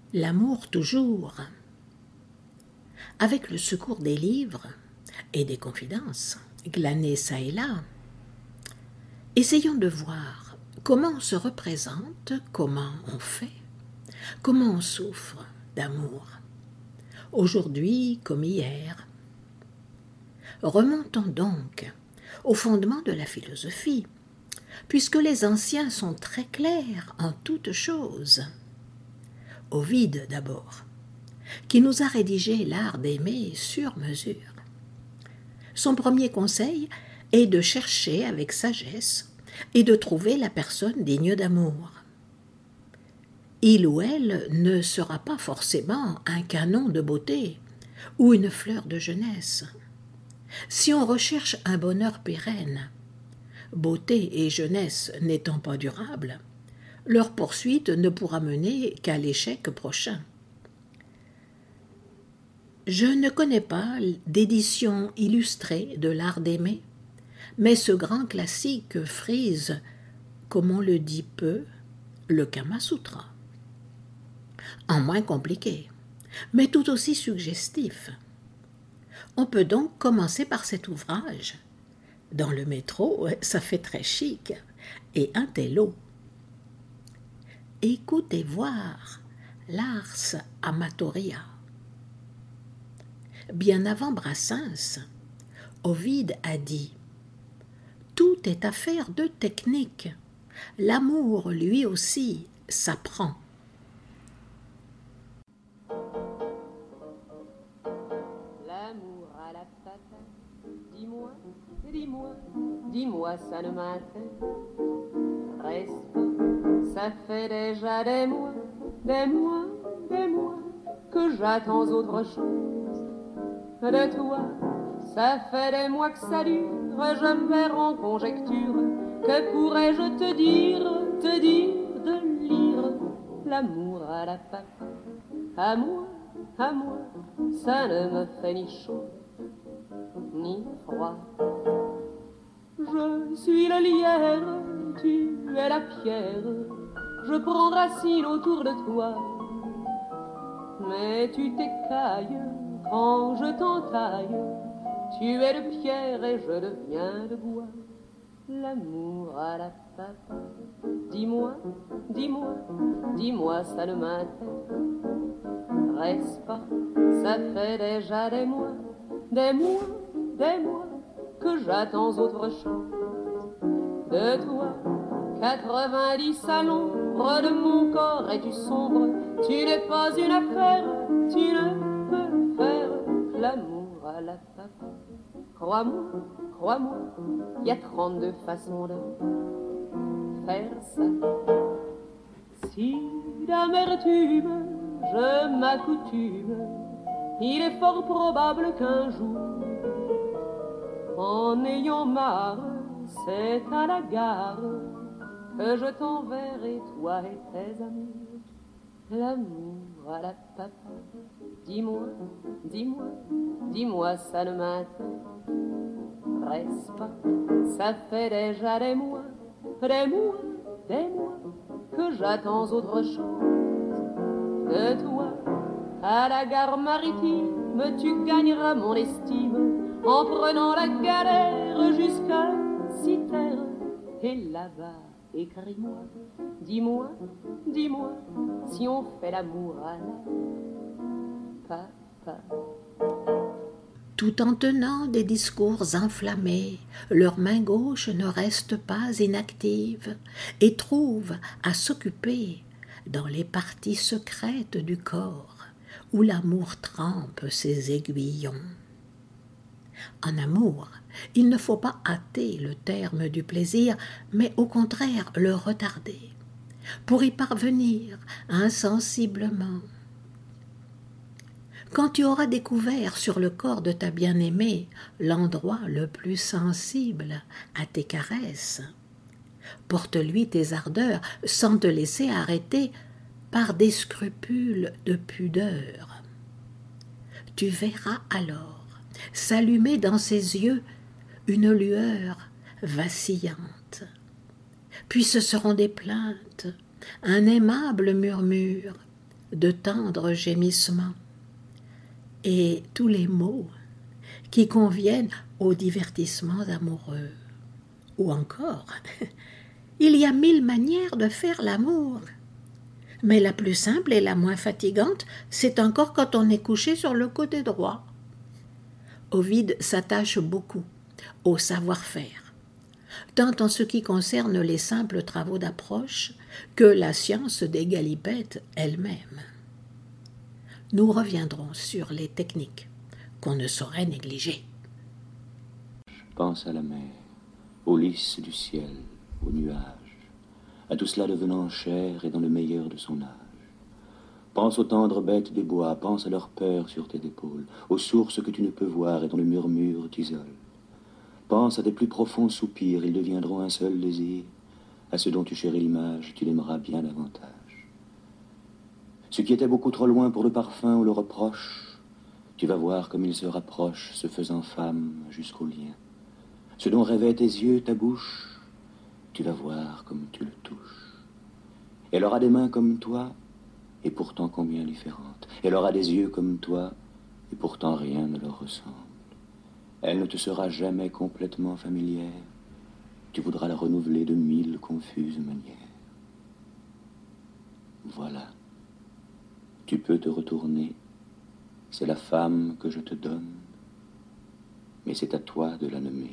L'amour toujours. Avec le secours des livres et des confidences glanées çà et là, essayons de voir comment on se représente, comment on fait, comment on souffre d'amour, aujourd'hui comme hier. Remontons donc au fondement de la philosophie, puisque les anciens sont très clairs en toutes choses. Ovide d'abord, qui nous a rédigé l'art d'aimer sur mesure. Son premier conseil est de chercher avec sagesse et de trouver la personne digne d'amour. Il ou elle ne sera pas forcément un canon de beauté ou une fleur de jeunesse. Si on recherche un bonheur pérenne, beauté et jeunesse n'étant pas durables, leur poursuite ne pourra mener qu'à l'échec prochain. Je ne connais pas d'édition illustrée de l'art d'aimer, mais ce grand classique frise, comme on le dit peu, le Kama Sutra. En moins compliqué, mais tout aussi suggestif. On peut donc commencer par cet ouvrage. Dans le métro, ça fait très chic et intello. Écoutez voir l'Ars Amatoria. Bien avant Brassens, Ovide a dit « Tout est affaire de technique. L'amour, lui aussi, s'apprend. » L'amour à la patate, dis-moi, dis-moi, dis-moi, ça ne m'intéresse pas. Ça fait déjà des mois que j'attends autre chose de toi. Ça fait des mois que ça dure, je me perds en conjecture. Que pourrais-je te dire de lire l'amour à la patate? À moi, ça ne me fait ni chaud ni froid. Je suis le lierre, tu es la pierre, je prends racine autour de toi. Mais tu t'écailles quand je t'entaille, tu es de pierre et je deviens de bois. L'amour à la patate, dis-moi, dis-moi, dis-moi, ça ne m'intéresse pas. Ça fait déjà des mois que j'attends autre chose de toi. 90 à l'ombre de mon corps et du sombre. Tu n'es pas une affaire, tu ne peux faire l'amour à la patate. Crois-moi, il y a 32 façons de faire ça. Si d'amertume je m'accoutume, il est fort probable qu'un jour, en ayant marre, c'est à la gare que je t'enverrai, toi et tes amis, l'amour à la patate. Dis-moi, dis-moi, dis-moi, ça ne m'intéresse pas. Ça fait déjà des mois que j'attends autre chose de toi. À la gare maritime, tu gagneras mon estime en prenant la galère jusqu'à Citerre. Et là-bas, écris-moi, dis-moi, dis-moi, si on fait l'amour à la patate. Tout en tenant des discours enflammés, leur main gauche ne reste pas inactive et trouve à s'occuper dans les parties secrètes du corps où l'amour trempe ses aiguillons. En amour, il ne faut pas hâter le terme du plaisir, mais au contraire le retarder, pour y parvenir insensiblement. Quand tu auras découvert sur le corps de ta bien-aimée l'endroit le plus sensible à tes caresses, porte-lui tes ardeurs sans te laisser arrêter par des scrupules de pudeur. Tu verras alors s'allumer dans ses yeux une lueur vacillante. Puis ce seront des plaintes, un aimable murmure, de tendres gémissements, et tous les mots qui conviennent aux divertissements amoureux. Ou encore, il y a 1000 manières de faire l'amour, mais la plus simple et la moins fatigante, c'est encore quand on est couché sur le côté droit. Ovide s'attache beaucoup au savoir-faire, tant en ce qui concerne les simples travaux d'approche que la science des galipettes elle-même. Nous reviendrons sur les techniques qu'on ne saurait négliger. Pense à la mer, aux lys du ciel, aux nuages, à tout cela devenant chair et dans le meilleur de son âge. Pense aux tendres bêtes des bois, pense à leur peur sur tes épaules, aux sources que tu ne peux voir et dont le murmure t'isole. Pense à tes plus profonds soupirs, ils deviendront un seul désir. À ceux dont tu chéris l'image, tu l'aimeras bien davantage. Ce qui était beaucoup trop loin pour le parfum ou le reproche, tu vas voir comme il se rapproche, se faisant femme jusqu'au lien. Ce dont rêvaient tes yeux, ta bouche, tu vas voir comme tu le touches. Elle aura des mains comme toi, et pourtant combien différentes. Elle aura des yeux comme toi, et pourtant rien ne leur ressemble. Elle ne te sera jamais complètement familière. Tu voudras la renouveler de 1000 confuses manières. Voilà. Tu peux te retourner. C'est la femme que je te donne, mais c'est à toi de la nommer.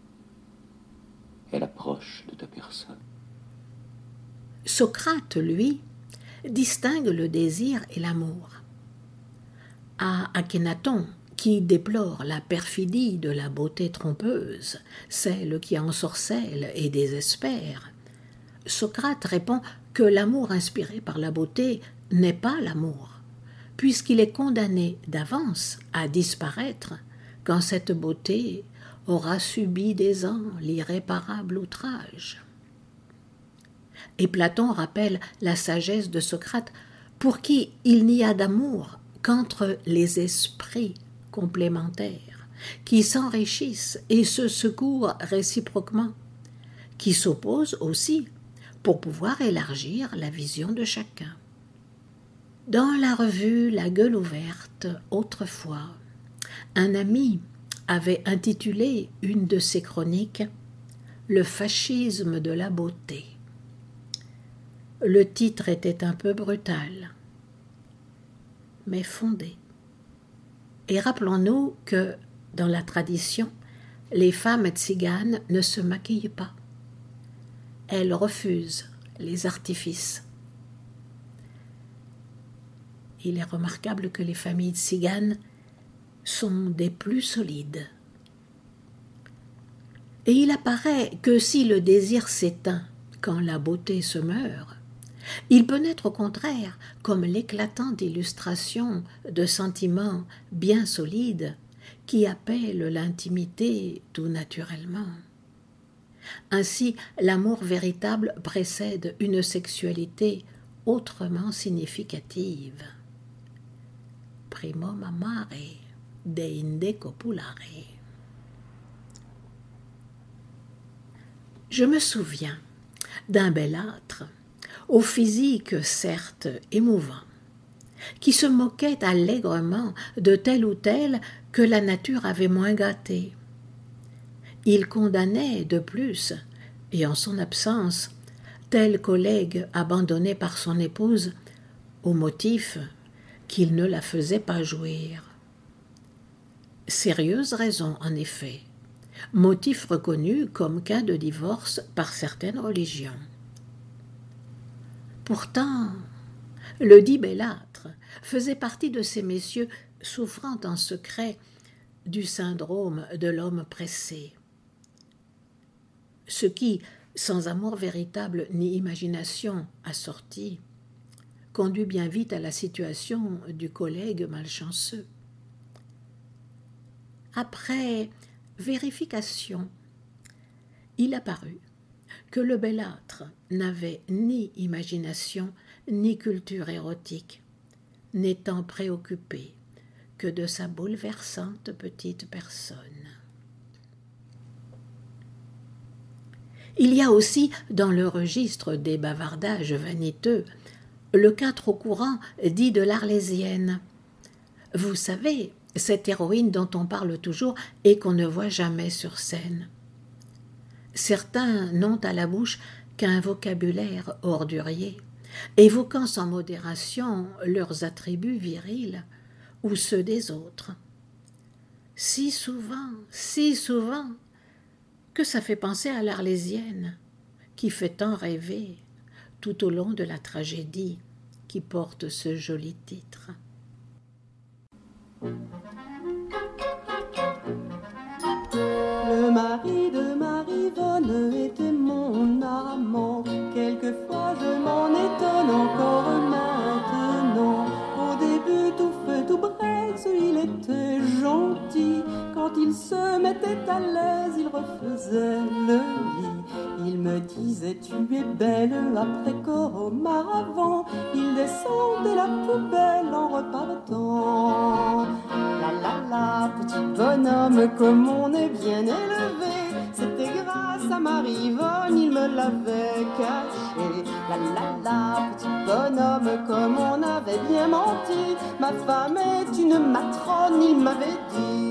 Elle approche de ta personne. Socrate, lui, distingue le désir et l'amour. À Akhénaton, qui déplore la perfidie de la beauté trompeuse, celle qui ensorcelle et désespère, Socrate répond que l'amour inspiré par la beauté n'est pas l'amour, puisqu'il est condamné d'avance à disparaître quand cette beauté aura subi des ans l'irréparable outrage. Et Platon rappelle la sagesse de Socrate, pour qui il n'y a d'amour qu'entre les esprits complémentaires, qui s'enrichissent et se secourent réciproquement, qui s'opposent aussi pour pouvoir élargir la vision de chacun. Dans la revue La Gueule ouverte, autrefois, un ami avait intitulé une de ses chroniques « Le fascisme de la beauté ». Le titre était un peu brutal, mais fondé. Et rappelons-nous que, dans la tradition, les femmes tziganes ne se maquillent pas. Elles refusent les artifices. Il est remarquable que les familles tziganes sont des plus solides. Et il apparaît que si le désir s'éteint quand la beauté se meurt, il peut naître au contraire comme l'éclatante illustration de sentiments bien solides qui appellent l'intimité tout naturellement. Ainsi, l'amour véritable précède une sexualité autrement significative. Primum amare, deinde copulare. Je me souviens d'un bellâtre, au physique certes émouvant, qui se moquait allègrement de tel ou tel que la nature avait moins gâté. Il condamnait de plus, et en son absence, tel collègue abandonné par son épouse, au motif qu'il ne la faisait pas jouir. Sérieuse raison, en effet, motif reconnu comme cas de divorce par certaines religions. Pourtant, le dit bellâtre faisait partie de ces messieurs souffrant en secret du syndrome de l'homme pressé. Ce qui, sans amour véritable ni imagination assortie, conduit bien vite à la situation du collègue malchanceux. Après vérification, il apparut que le bellâtre n'avait ni imagination ni culture érotique, n'étant préoccupé que de sa bouleversante petite personne. Il y a aussi, dans le registre des bavardages vaniteux, Le cas trop courant dit de l'Arlésienne. Vous savez, cette héroïne dont on parle toujours et qu'on ne voit jamais sur scène. Certains n'ont à la bouche qu'un vocabulaire ordurier, évoquant sans modération leurs attributs virils ou ceux des autres. Si souvent, que ça fait penser à l'Arlésienne, qui fait tant rêver tout au long de la tragédie qui porte ce joli titre. Le mari de Marivonne était mon amant. Quelquefois je m'en étonne encore maintenant. Au début tout feu tout braise, il était gentil. Quand il se mettait à l'aise, il refaisait le lit. Il me disait tu es belle après qu'auparavant il descendait la poubelle en repartant. La la la, petit bonhomme, comme on est bien élevé. C'était grâce à Marivonne, il me l'avait caché. La la la, petit bonhomme, comme on avait bien menti. Ma femme est une matrone, il m'avait dit.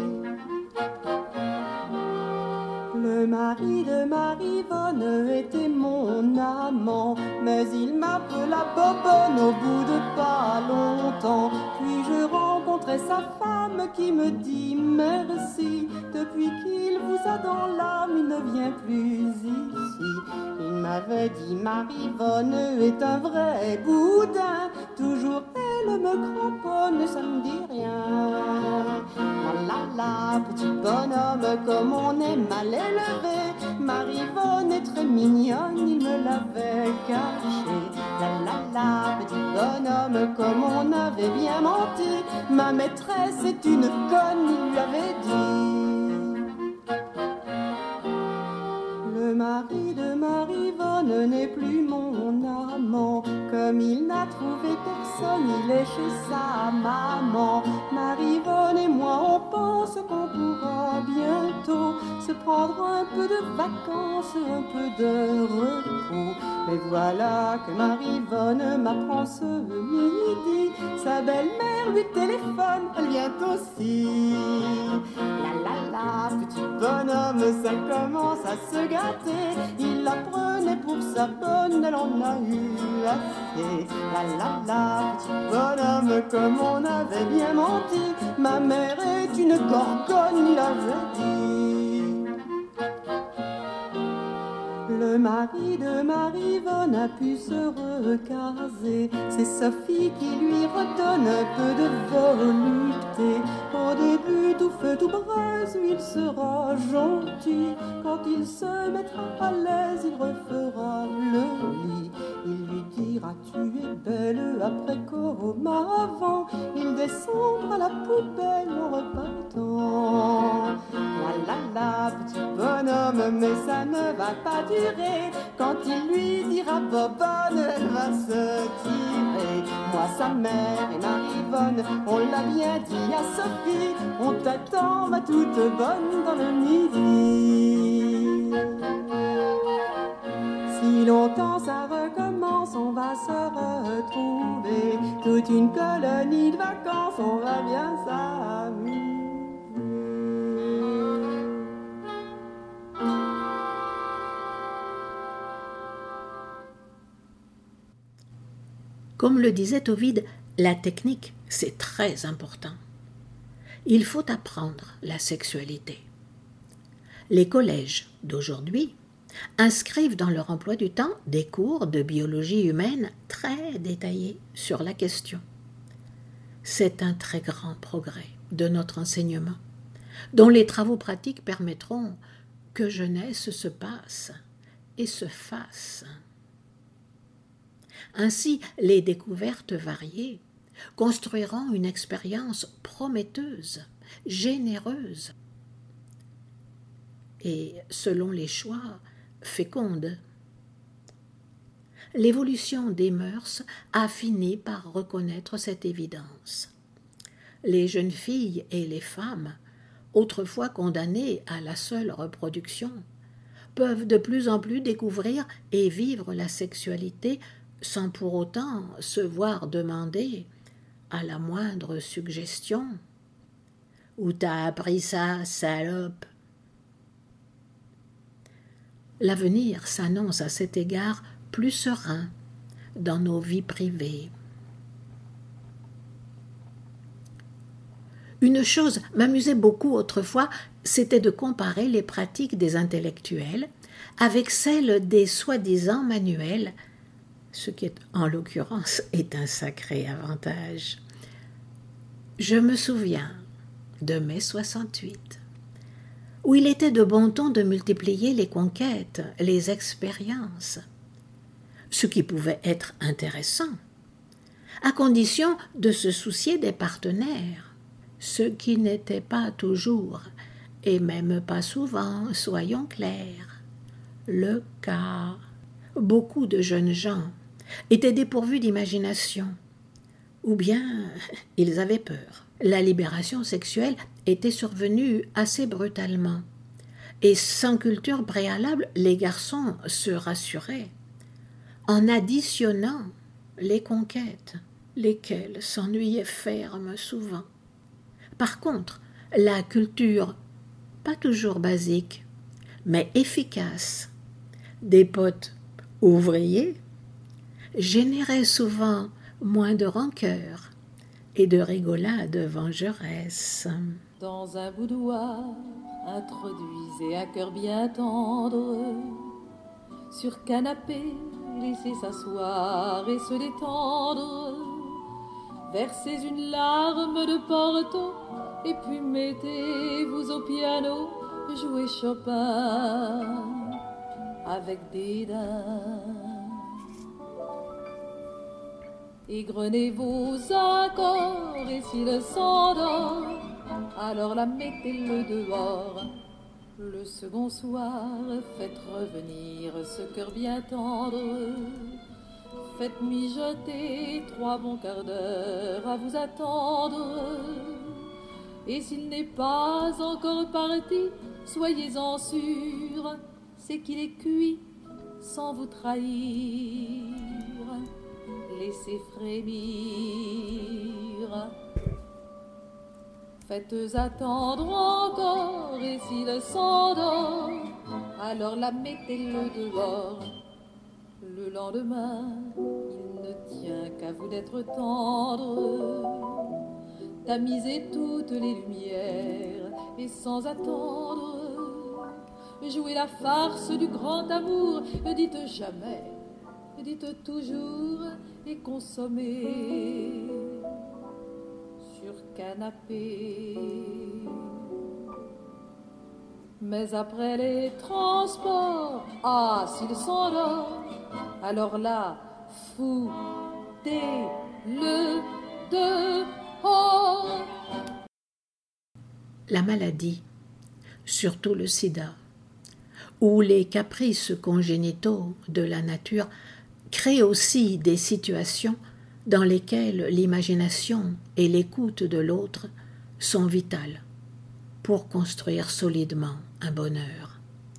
Le mari de Marivonne était mon amant, mais il m'appela Bobonne au bout de pas longtemps. Puis je rencontrai sa femme qui me dit merci. Depuis qu'il vous a dans l'âme, il ne vient plus ici. Il m'avait dit Marivonne est un vrai boudin. Toujours elle me cramponne, ça me dit rien. La la la, petit bonhomme, comme on est mal élevé. Marivonne est très mignonne, il me l'avait caché. La la la, petit bonhomme, comme on avait bien menti. Ma maîtresse est une conne, il lui avait dit. Le mari de Marivonne n'est plus mon amant. Comme il n'a trouvé personne, il est chez sa maman. Marivonne et moi, on pense qu'on pourra bientôt se prendre un peu de vacances, un peu de repos. Mais voilà que Marivonne m'apprend ce midi. Sa belle-mère lui téléphone, elle vient aussi. La la la, petit bonhomme, ça commence à se gâter. Il la prenait pour sa bonne, elle en a eu assez. La la la, petit bonhomme, comme on avait bien menti. Ma mère est une gorgone, il avait dit. Le mari de Marivonne a pu se recaser. C'est Sophie qui lui redonne un peu de volupté. Au début tout feu tout braise, il sera gentil. Quand il se mettra à l'aise, il refera le lit. Il lui dira tu es belle après qu'auparavant il descendra la poubelle en repartant. La la la, petit bonhomme, mais ça ne va pas durer. Quand il lui dira Bobonne, elle va se tirer. Moi, sa mère et Marivonne, on l'a bien dit à Sophie. On t'attend, ma toute bonne, dans le midi. Si longtemps ça recommence, on va se retrouver. Toute une colonie de vacances, on va bien s'amuser. Comme le disait Ovide, la technique, c'est très important. Il faut apprendre la sexualité. Les collèges d'aujourd'hui inscrivent dans leur emploi du temps des cours de biologie humaine très détaillés sur la question. C'est un très grand progrès de notre enseignement, dont les travaux pratiques permettront que jeunesse se passe et se fasse. Ainsi, les découvertes variées construiront une expérience prometteuse, généreuse et, selon les choix, féconde. L'évolution des mœurs a fini par reconnaître cette évidence. Les jeunes filles et les femmes, autrefois condamnées à la seule reproduction, peuvent de plus en plus découvrir et vivre la sexualité sans pour autant se voir demander, à la moindre suggestion, « Où t'as appris ça, salope ?» L'avenir s'annonce à cet égard plus serein dans nos vies privées. Une chose m'amusait beaucoup autrefois, c'était de comparer les pratiques des intellectuels avec celles des soi-disant manuels, ce qui, en l'occurrence, est un sacré avantage. Je me souviens de mai 68, où il était de bon ton de multiplier les conquêtes, les expériences, ce qui pouvait être intéressant, à condition de se soucier des partenaires, ce qui n'était pas toujours, et même pas souvent, soyons clairs, le cas. Beaucoup de jeunes gens étaient dépourvus d'imagination, ou bien ils avaient peur. La libération sexuelle était survenue assez brutalement, et sans culture préalable, les garçons se rassuraient en additionnant les conquêtes, lesquelles s'ennuyaient ferme souvent. Par contre, la culture, pas toujours basique, mais efficace, des potes ouvriers, générait souvent moins de rancœur et de rigolade vengeresse. Dans un boudoir, introduisez un cœur bien tendre. Sur canapé, laissez s'asseoir et se détendre. Versez une larme de Porto et puis mettez-vous au piano, jouez Chopin avec dédain. Égrenez vos accords et s'il s'endort, alors la mettez-le dehors. Le second soir, faites revenir ce cœur bien tendre. Faites mijoter 3 bons quarts d'heure à vous attendre. Et s'il n'est pas encore parti, soyez-en sûr, c'est qu'il est cuit sans vous trahir. Laissez frémir. Faites attendre encore, et s'il s'endort, alors la mettez-le dehors. Le lendemain, il ne tient qu'à vous d'être tendre. Tamisez toutes les lumières, et sans attendre, jouez la farce du grand amour. Dites jamais, dites toujours, et consommez sur canapé. Mais après les transports, ah, s'il s'endort, alors là, foutez-le dehors. La maladie, surtout le sida, ou les caprices congénitaux de la nature créent aussi des situations dans lesquelles l'imagination et l'écoute de l'autre sont vitales pour construire solidement un bonheur.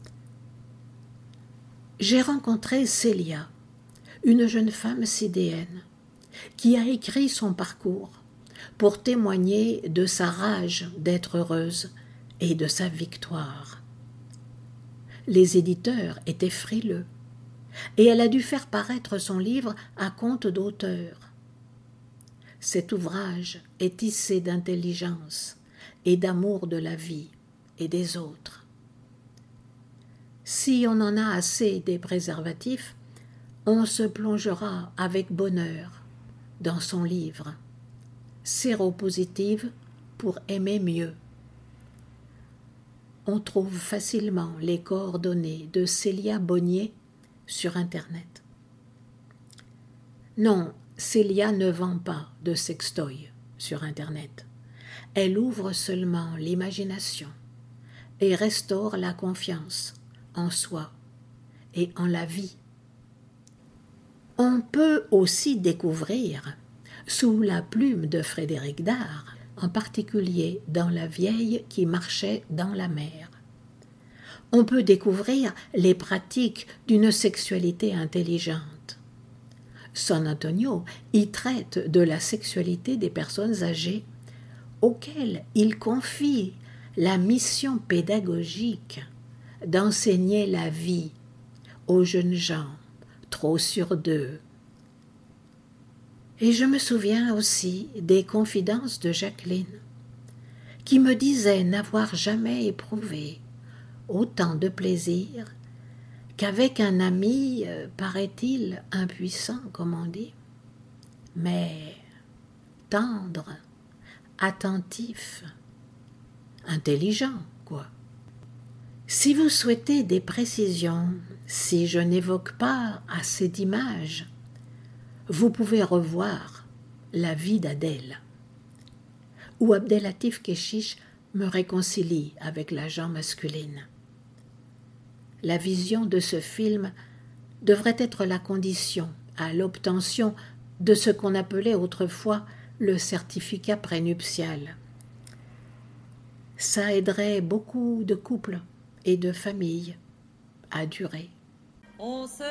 J'ai rencontré Célia, une jeune femme sidéenne, qui a écrit son parcours pour témoigner de sa rage d'être heureuse et de sa victoire. Les éditeurs étaient frileux, et elle a dû faire paraître son livre à compte d'auteur. Cet ouvrage est tissé d'intelligence et d'amour de la vie et des autres. Si on en a assez des préservatifs, on se plongera avec bonheur dans son livre « Séropositive pour aimer mieux ». On trouve facilement les coordonnées de Célia Bonnier sur Internet. Non, Célia ne vend pas de sextoy sur Internet. Elle ouvre seulement l'imagination et restaure la confiance en soi et en la vie. On peut aussi découvrir, sous la plume de Frédéric Dard, en particulier dans La vieille qui marchait dans la mer, on peut découvrir les pratiques d'une sexualité intelligente, San Antonio y traite de la sexualité des personnes âgées auxquelles il confie la mission pédagogique d'enseigner la vie aux jeunes gens, trop sûrs d'eux. Et je me souviens aussi des confidences de Jacqueline, qui me disait n'avoir jamais éprouvé autant de plaisir qu'avec un ami, paraît-il, impuissant, comme on dit, mais tendre, attentif, intelligent, quoi. Si vous souhaitez des précisions, si je n'évoque pas assez d'images, vous pouvez revoir la vie d'Adèle, où Abdelatif Kechiche me réconcilie avec la gent masculine. La vision de ce film devrait être la condition à l'obtention de ce qu'on appelait autrefois le certificat prénuptial. Ça aiderait beaucoup de couples et de familles à durer. On se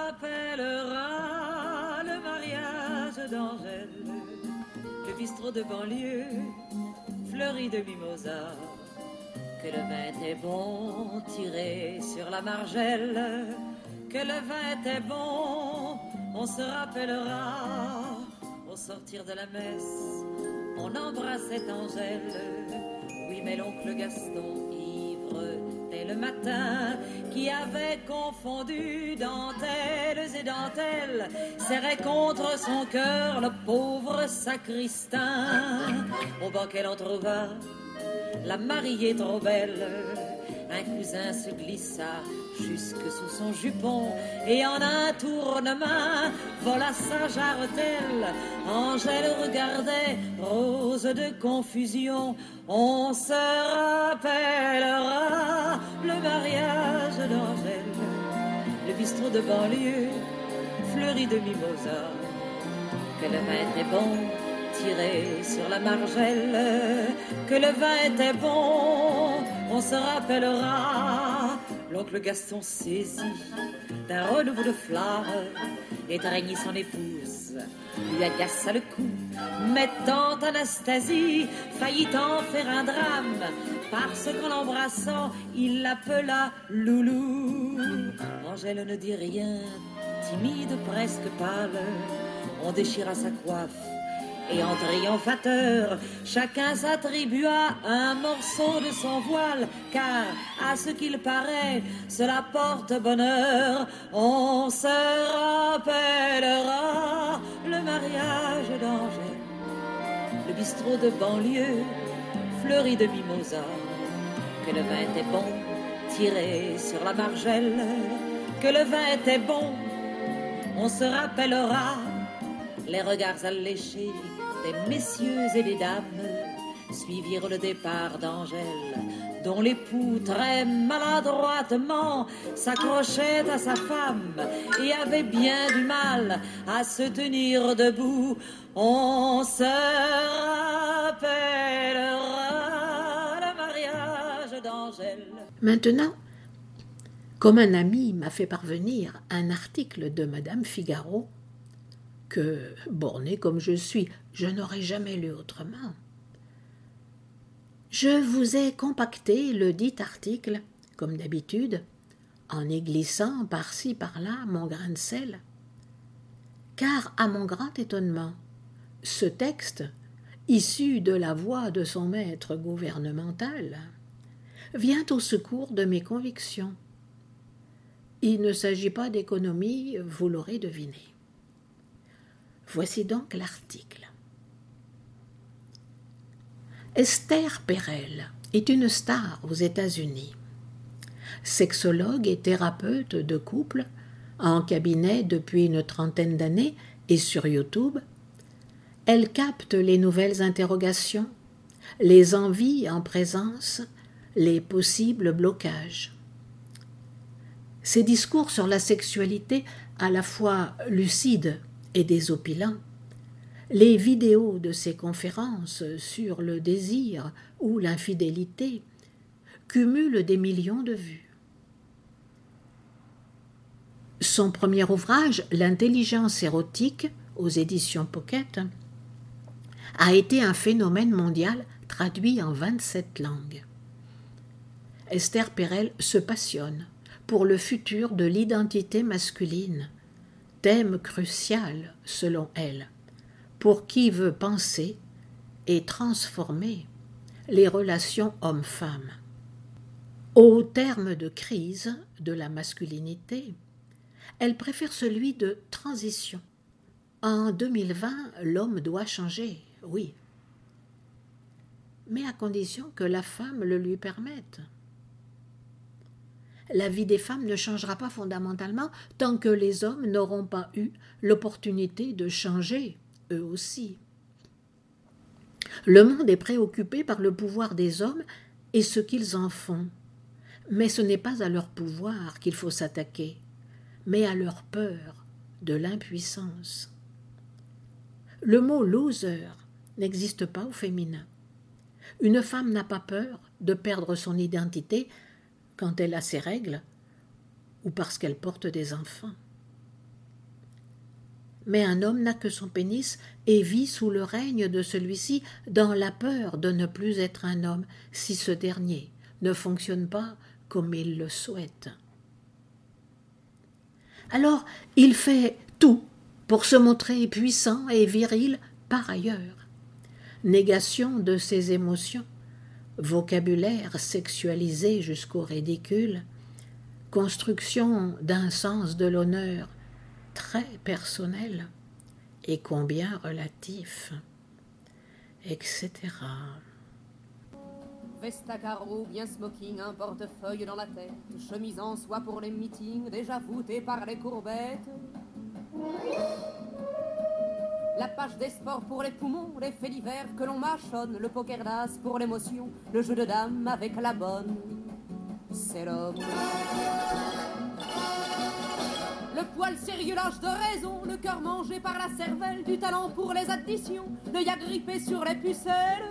rappellera le mariage d'Angèle, le bistrot de banlieue, fleuri de mimosa, que le vin était bon, tiré sur la margelle, que le vin était bon, on se rappellera, au sortir de la messe, on embrassait Angèle, oui mais l'oncle Gaston, ivre dès le matin, qui avait confondu dentelles et dentelles, serrait contre son cœur le pauvre sacristain. Au banquet l'on trouva la mariée trop belle, un cousin se glissa jusque sous son jupon, et en un tournement vola sa jarretelle. Angèle regardait, rose de confusion. On se rappellera le mariage d'Angèle, le bistrot de banlieue, fleuri de mimosa, que le vin était bon, tiré sur la margelle, que le vin était bon, on se rappellera. L'oncle Gaston saisit d'un renouveau de flamme, étreignit son épouse, lui agaça le cou, mettant Anastasie, faillit en faire un drame, parce qu'en l'embrassant, il l'appela Loulou. Angèle ne dit rien, timide, presque pâle, on déchira sa coiffe, et en triomphateur, chacun s'attribua un morceau de son voile, car, à ce qu'il paraît, cela porte bonheur. On se rappellera le mariage d'Angèle, le bistrot de banlieue, fleuri de mimosa, que le vin était bon, tiré sur la margelle, que le vin était bon. On se rappellera les regards alléchés des messieurs et des dames suivirent le départ d'Angèle, dont l'époux très maladroitement s'accrochait à sa femme et avait bien du mal à se tenir debout. On se rappellera le mariage d'Angèle. Maintenant, comme un ami m'a fait parvenir un article de Madame Figaro, que, bornée comme je suis, je n'aurais jamais lu autrement, je vous ai compacté le dit article, comme d'habitude, en y glissant par-ci par-là mon grain de sel, car, à mon grand étonnement, ce texte, issu de la voix de son maître gouvernemental, vient au secours de mes convictions. Il ne s'agit pas d'économie, vous l'aurez deviné. Voici donc l'article. Esther Perel est une star aux États-Unis. Sexologue et thérapeute de couple, en cabinet depuis une trentaine d'années et sur YouTube, elle capte les nouvelles interrogations, les envies en présence, les possibles blocages. Ses discours sur la sexualité, à la fois lucides et désopilants, les vidéos de ses conférences sur le désir ou l'infidélité cumulent des millions de vues. Son premier ouvrage, L'intelligence érotique, aux éditions Pocket, a été un phénomène mondial traduit en 27 langues. Esther Perel se passionne pour le futur de l'identité masculine, thème crucial selon elle, pour qui veut penser et transformer les relations hommes-femmes. Au terme de crise de la masculinité, elle préfère celui de transition. En 2020, l'homme doit changer, oui, mais à condition que la femme le lui permette. La vie des femmes ne changera pas fondamentalement tant que les hommes n'auront pas eu l'opportunité de changer, eux aussi. Le monde est préoccupé par le pouvoir des hommes et ce qu'ils en font. Mais ce n'est pas à leur pouvoir qu'il faut s'attaquer, mais à leur peur de l'impuissance. Le mot « loser » n'existe pas au féminin. Une femme n'a pas peur de perdre son identité quand elle a ses règles ou parce qu'elle porte des enfants. Mais un homme n'a que son pénis et vit sous le règne de celui-ci dans la peur de ne plus être un homme si ce dernier ne fonctionne pas comme il le souhaite. Alors, il fait tout pour se montrer puissant et viril par ailleurs. Négation de ses émotions, vocabulaire sexualisé jusqu'au ridicule, construction d'un sens de l'honneur très personnel et combien relatif, etc. Veste à carreaux, bien smoking, un portefeuille dans la tête, chemise en soie pour les meetings, déjà voûtée par les courbettes. La page des sports pour les poumons, les faits divers que l'on mâchonne, le poker d'as pour l'émotion, le jeu de dames avec la bonne. C'est l'homme. Le poil sérieux lâche de raison, le cœur mangé par la cervelle, du talent pour les additions, l'œil agrippé sur les pucelles.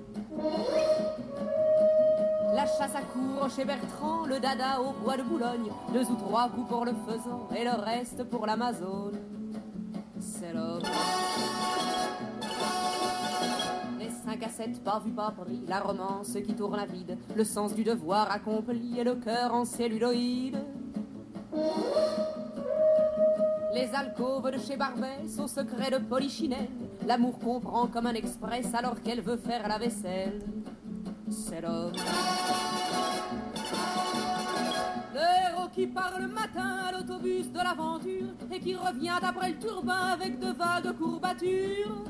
La chasse à court chez Bertrand, le dada au bois de Boulogne, 2 ou 3 coups pour le faisan et le reste pour l'Amazone. C'est l'homme. Les 5 à 7 pas vus pas pris, la romance qui tourne à vide, le sens du devoir accompli et le cœur en celluloïde. Les alcôves de chez Barbès au secret de Polichinelle, l'amour comprend comme un express alors qu'elle veut faire la vaisselle. C'est l'homme. Le héros qui part le matin à l'autobus de l'aventure et qui revient après le turbin avec de vagues courbatures.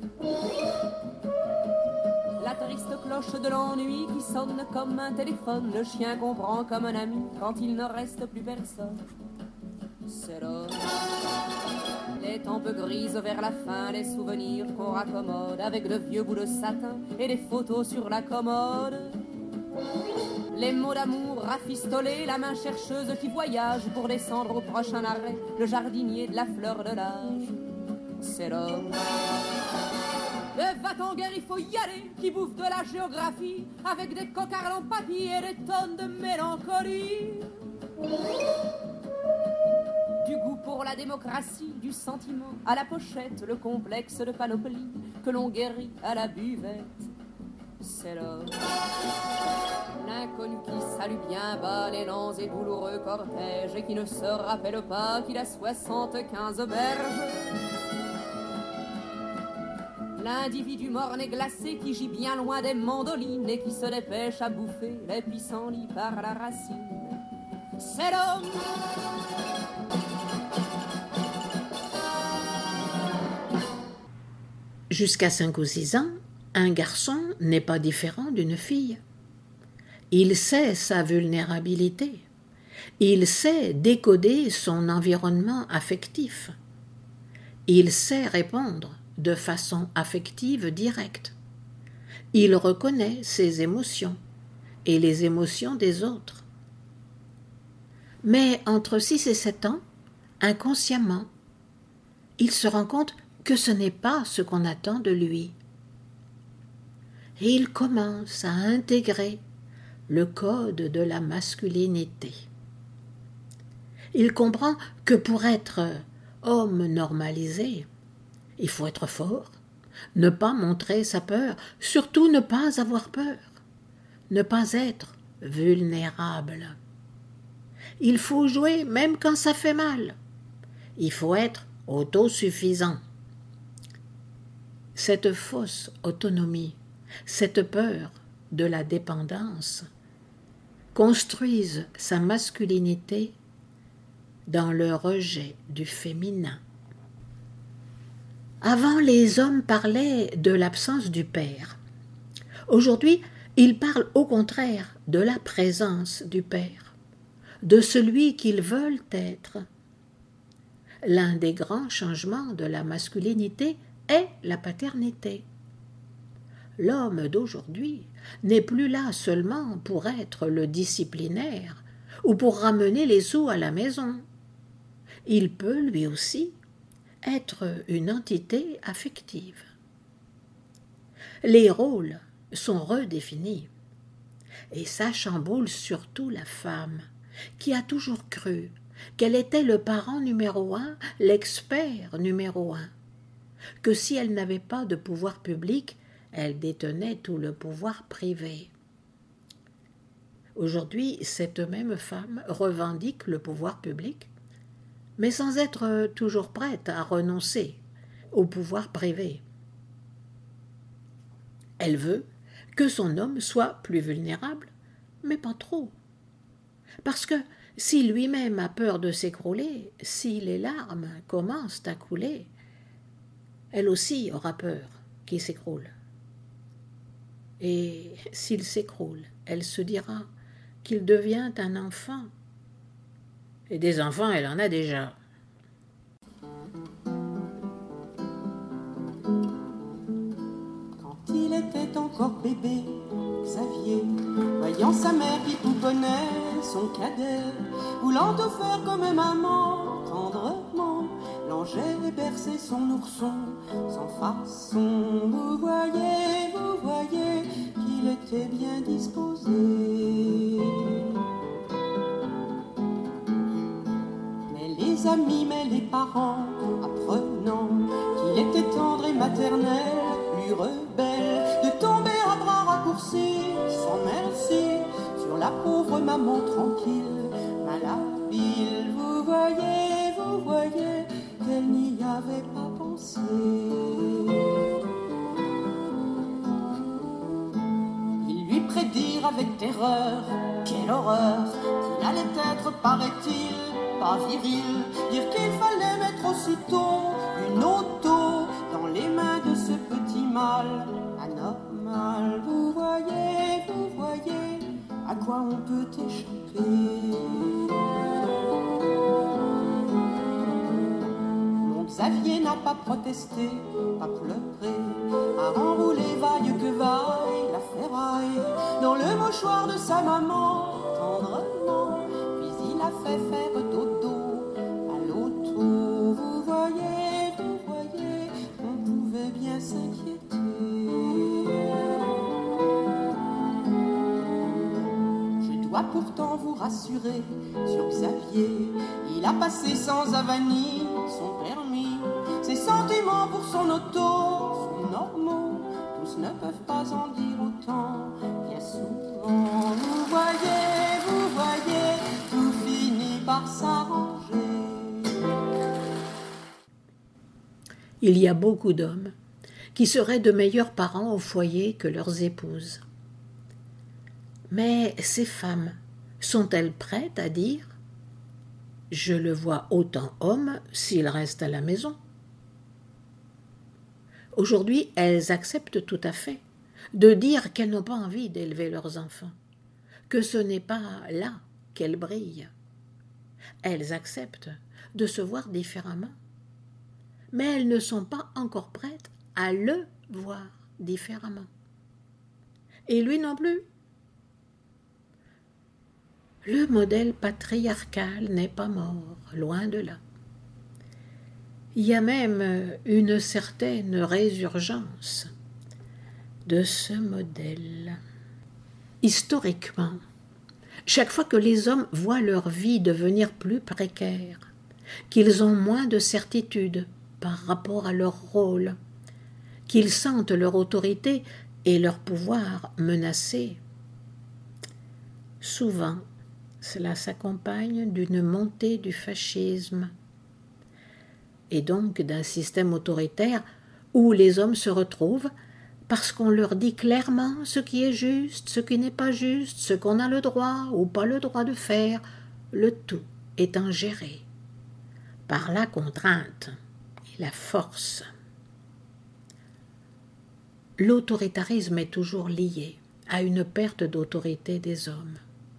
La triste cloche de l'ennui qui sonne comme un téléphone, le chien comprend comme un ami quand il ne reste plus personne. C'est l'homme. Les tempes grises vers la fin, les souvenirs qu'on raccommode avec de vieux bouts de satin et des photos sur la commode. Les mots d'amour rafistolés, la main chercheuse qui voyage pour descendre au prochain arrêt, le jardinier de la fleur de l'âge. C'est l'homme. Le va-t-en-guerre, il faut y aller, qui bouffe de la géographie avec des cocards en papier et des tonnes de mélancolie. Du goût pour la démocratie, du sentiment à la pochette, le complexe de panoplie que l'on guérit à la buvette. C'est l'homme. L'inconnu qui salue bien bas les lents et douloureux cortèges et qui ne se rappelle pas qu'il a 75 auberges. L'individu morne et glacé qui gît bien loin des mandolines et qui se dépêche à bouffer les pissenlits par la racine. C'est l'homme. Jusqu'à 5 ou 6 ans, un garçon n'est pas différent d'une fille. Il sait sa vulnérabilité. Il sait décoder son environnement affectif. Il sait répondre de façon affective directe. Il reconnaît ses émotions et les émotions des autres. Mais entre 6 et 7 ans, inconsciemment, il se rend compte que ce n'est pas ce qu'on attend de lui. Et il commence à intégrer le code de la masculinité. Il comprend que pour être homme normalisé, il faut être fort, ne pas montrer sa peur, surtout ne pas avoir peur, ne pas être vulnérable. Il faut jouer même quand ça fait mal. Il faut être autosuffisant. Cette fausse autonomie, cette peur de la dépendance construisent sa masculinité dans le rejet du féminin. Avant, les hommes parlaient de l'absence du père. Aujourd'hui, ils parlent au contraire de la présence du père, de celui qu'ils veulent être. L'un des grands changements de la masculinité est la paternité. L'homme d'aujourd'hui n'est plus là seulement pour être le disciplinaire ou pour ramener les sous à la maison. Il peut lui aussi être une entité affective. Les rôles sont redéfinis et ça chamboule surtout la femme qui a toujours cru qu'elle était le parent numéro 1, l'expert numéro 1, que si elle n'avait pas de pouvoir public, elle détenait tout le pouvoir privé. Aujourd'hui, cette même femme revendique le pouvoir public, mais sans être toujours prête à renoncer au pouvoir privé. Elle veut que son homme soit plus vulnérable, mais pas trop. Parce que si lui-même a peur de s'écrouler, si les larmes commencent à couler, elle aussi aura peur qu'il s'écroule. Et s'il s'écroule, elle se dira qu'il devient un enfant. Et des enfants, elle en a déjà. Quand il était encore bébé, Xavier, voyant sa mère qui tout connaît, son cadet, voulant tout faire comme maman, tendrement, longeait et berçait son ourson, sans façon. Vous voyez qu'il était bien disposé. Mais les amis, mais les parents, apprenant qu'il était tendre et maternel, plus rebelle, de tomber à bras raccourcis, sans merci, sur la pauvre maman tranquille, malhabile. Vous voyez qu'elle n'y avait pas pensé. Ils lui prédirent avec terreur, quelle horreur, qu'il allait être, paraît-il, pas viril, dire qu'il fallait mettre aussitôt une auto dans les mains de ce petit mal anormal. Vous voyez à quoi on peut échapper. Mon Xavier n'a pas protesté, pas pleuré, a enroulé vaille que vaille la ferraille dans le mouchoir de sa maman, tendrement, puis il a fait faire dodo à l'auto. Vous voyez, on pouvait bien s'inquiéter. Je dois pourtant vous rassurer sur Xavier, il a passé sans avanie son permis, ses sentiments pour son auto sont normaux, tous ne peuvent pas en dire autant, bien souvent. Vous voyez, tout finit par s'arranger. Il y a beaucoup d'hommes qui seraient de meilleurs parents au foyer que leurs épouses. Mais ces femmes sont-elles prêtes à dire « Je le vois autant homme s'il reste à la maison ». Aujourd'hui, elles acceptent tout à fait de dire qu'elles n'ont pas envie d'élever leurs enfants, que ce n'est pas là qu'elles brillent. Elles acceptent de se voir différemment, mais elles ne sont pas encore prêtes à le voir différemment. Et lui non plus. Le modèle patriarcal n'est pas mort, loin de là. Il y a même une certaine résurgence de ce modèle. Historiquement, Chaque fois que les hommes voient leur vie devenir plus précaire, qu'ils ont moins de certitude par rapport à leur rôle, qu'ils sentent leur autorité et leur pouvoir menacés, souvent cela s'accompagne d'une montée du fascisme et donc d'un système autoritaire où les hommes se retrouvent parce qu'on leur dit clairement ce qui est juste, ce qui n'est pas juste, ce qu'on a le droit ou pas le droit de faire, le tout étant géré par la contrainte et la force. L'autoritarisme est toujours lié à une perte d'autorité des hommes,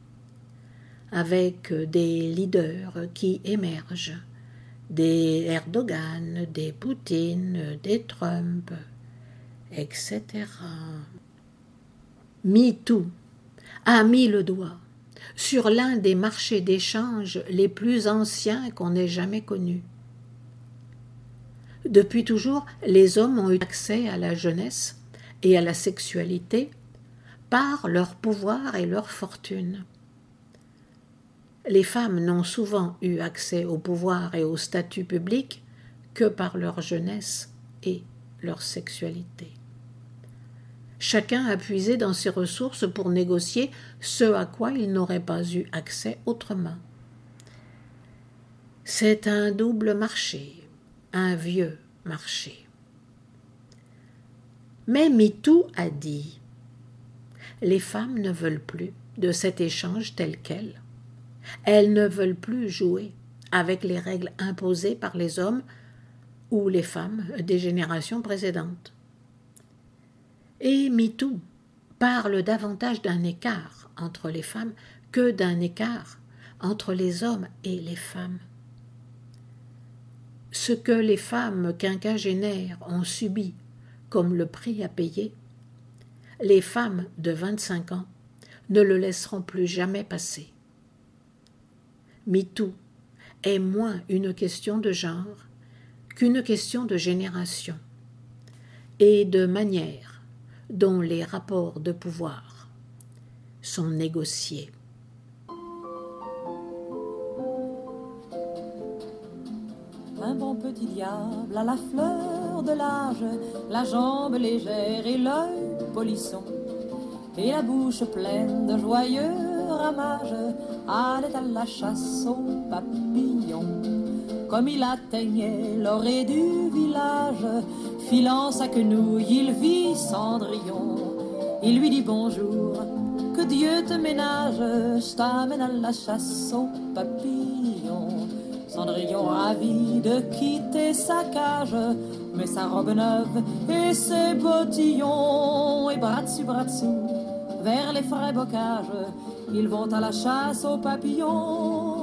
avec des leaders qui émergent, des Erdogan, des Poutine, des Trump, etc. MeToo a mis le doigt sur l'un des marchés d'échange les plus anciens qu'on ait jamais connus. Depuis toujours, les hommes ont eu accès à la jeunesse et à la sexualité par leur pouvoir et leur fortune. Les femmes n'ont souvent eu accès au pouvoir et au statut public que par leur jeunesse et leur sexualité. Chacun a puisé dans ses ressources pour négocier ce à quoi il n'aurait pas eu accès autrement. C'est un double marché, un vieux marché. Mais MeToo a dit « Les femmes ne veulent plus de cet échange tel quel. Elles ne veulent plus jouer avec les règles imposées par les hommes ou les femmes des générations précédentes. » Et MeToo parle davantage d'un écart entre les femmes que d'un écart entre les hommes et les femmes. Ce que les femmes quinquagénaires ont subi comme le prix à payer, les femmes de 25 ans ne le laisseront plus jamais passer. MeToo est moins une question de genre qu'une question de génération et de manière dont les rapports de pouvoir sont négociés. Un bon petit diable à la fleur de l'âge, la jambe légère et l'œil polisson, et la bouche pleine de joyeux ramages, allait à la chasse aux papillons. Comme il atteignait l'orée du village, filant sa quenouille, il vit Cendrillon. Il lui dit bonjour, que Dieu te ménage, je t'amène à la chasse aux papillons. Cendrillon ravi de quitter sa cage, met sa robe neuve et ses bottillons, et bras dessus, vers les frais bocages, ils vont à la chasse aux papillons.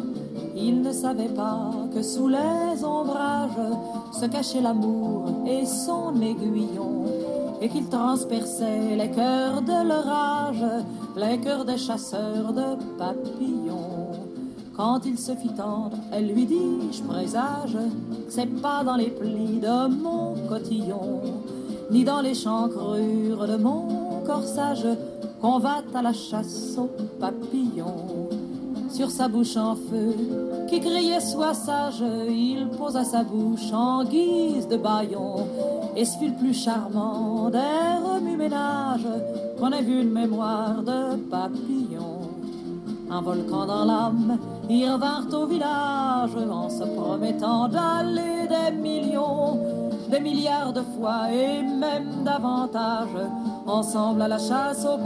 Ils ne savaient pas que sous les ombrages se cachait l'amour et son aiguillon, et qu'il transperçait les cœurs de leur âge, les cœurs des chasseurs de papillons. Quand il se fit tendre, elle lui dit, je présage, que c'est pas dans les plis de mon cotillon, ni dans les chancrures de mon corsage, qu'on va à la chasse aux papillons. Sur sa bouche en feu, qui criait sois sage, il posa sa bouche en guise de bâillon, et ce fut le plus charmant des remue-ménages qu'on ait vu une mémoire de papillon. Un volcan dans l'âme, ils revinrent au village en se promettant d'aller des millions, des milliards de fois et même davantage, ensemble à la chasse aux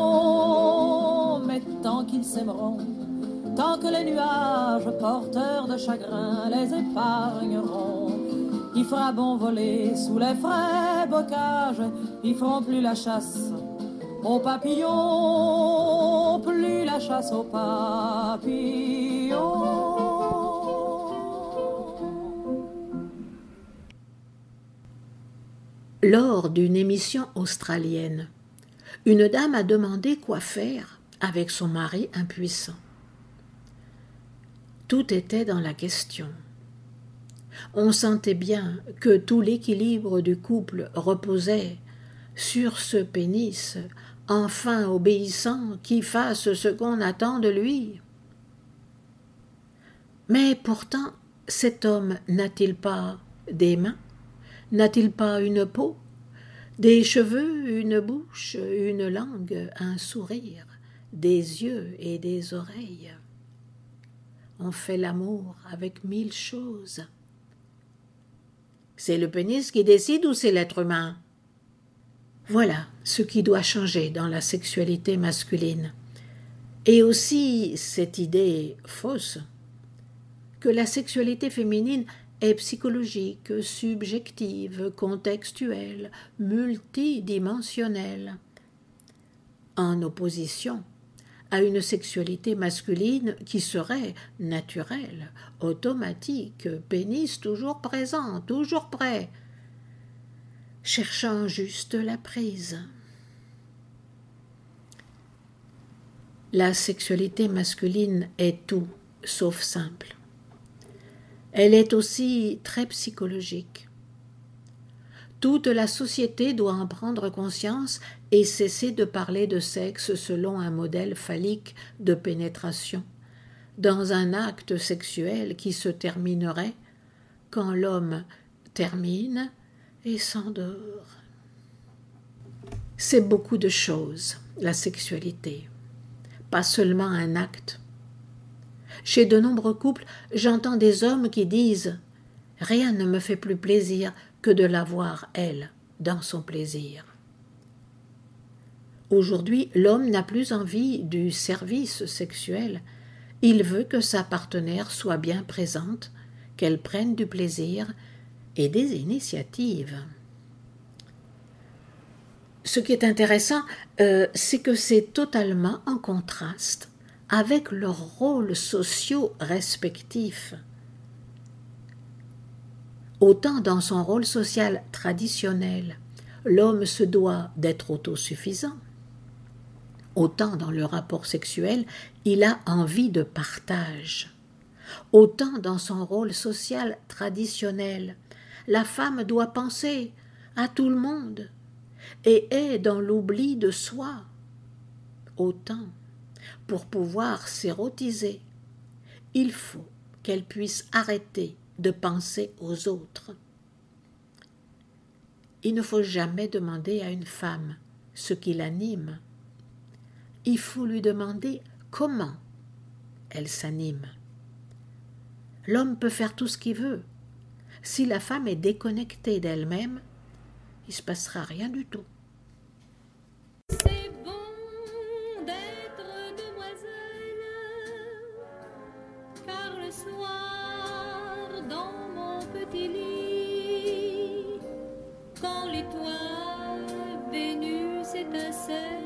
papillons. Mais tant qu'ils s'aimeront, tant que les nuages porteurs de chagrin les épargneront, il fera bon voler sous les frais bocages, ils feront plus la chasse aux papillons, plus la chasse aux papillons. Lors d'une émission australienne, une dame a demandé quoi faire avec son mari impuissant. Tout était dans la question. On sentait bien que tout l'équilibre du couple reposait sur ce pénis enfin obéissant, qui fasse ce qu'on attend de lui. Mais pourtant, cet homme n'a-t-il pas des mains? N'a-t-il pas une peau, des cheveux, une bouche, une langue, un sourire, des yeux et des oreilles? On fait l'amour avec 1000 choses. C'est le pénis qui décide ou c'est l'être humain? Voilà ce qui doit changer dans la sexualité masculine. Et aussi cette idée fausse que la sexualité féminine est psychologique, subjective, contextuelle, multidimensionnelle, en opposition à une sexualité masculine qui serait naturelle, automatique, pénis toujours présent, toujours prêt, cherchant juste la prise. La sexualité masculine est tout sauf simple. Elle est aussi très psychologique. Toute la société doit en prendre conscience et cesser de parler de sexe selon un modèle phallique de pénétration, dans un acte sexuel qui se terminerait quand l'homme termine et s'endort. C'est beaucoup de choses, la sexualité, pas seulement un acte. Chez de nombreux couples, j'entends des hommes qui disent « Rien ne me fait plus plaisir que de la voir, elle, dans son plaisir. » Aujourd'hui, l'homme n'a plus envie du service sexuel. Il veut que sa partenaire soit bien présente, qu'elle prenne du plaisir et des initiatives. Ce qui est intéressant, c'est que c'est totalement en contraste avec leurs rôles sociaux respectifs. Autant dans son rôle social traditionnel, l'homme se doit d'être autosuffisant, autant dans le rapport sexuel, il a envie de partage. Autant dans son rôle social traditionnel, la femme doit penser à tout le monde et est dans l'oubli de soi. Autant, pour pouvoir s'érotiser, il faut qu'elle puisse arrêter de penser aux autres. Il ne faut jamais demander à une femme ce qui l'anime. Il faut lui demander comment elle s'anime. L'homme peut faire tout ce qu'il veut. Si la femme est déconnectée d'elle-même, il ne se passera rien du tout. C'est bon d'être demoiselle, car le soir dans mon petit lit, quand l'étoile Vénus étincelle,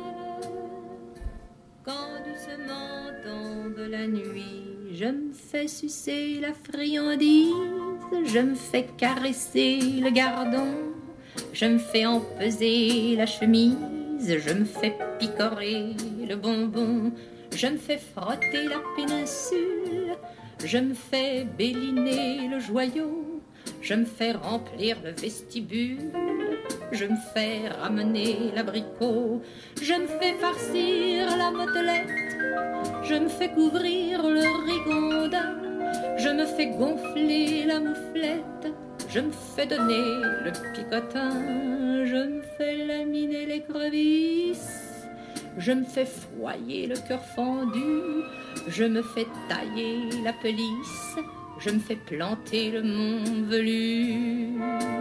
quand doucement tombe la nuit, je me fais sucer la friandise, je me fais caresser le gardon, je me fais empeser la chemise, je me fais picorer le bonbon, je me fais frotter la péninsule, je me fais béliner le joyau, je me fais remplir le vestibule, je me fais ramener l'abricot, je me fais farcir la motelette, je me fais couvrir le rigondin, je me fais gonfler la mouflette, je me fais donner le picotin, je me fais laminer l'écrevisse, je me fais foyer le cœur fendu, je me fais tailler la pelisse, je me fais planter le mont velu.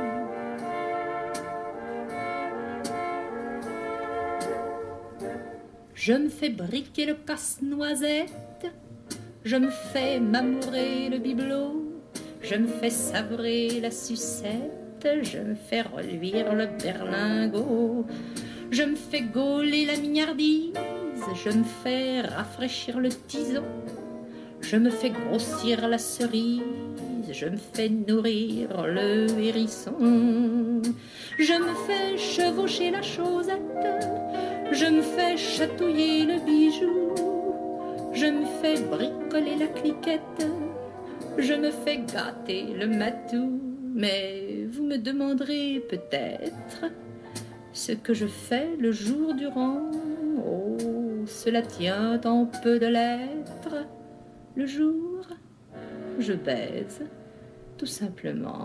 Je me fais briquer le casse-noisette, je me fais m'amourer le bibelot, je me fais savrer la sucette, je me fais reluire le berlingot, je me fais gauler la mignardise, je me fais rafraîchir le tison, je me fais grossir la cerise, je me fais nourrir le hérisson, je me fais chevaucher la chaussette, je me fais chatouiller le bijou, je me fais bricoler la cliquette, je me fais gâter le matou. Mais vous me demanderez peut-être Ce que je fais le jour durant, oh, cela tient en peu de lettres. Le jour, je baise, tout simplement.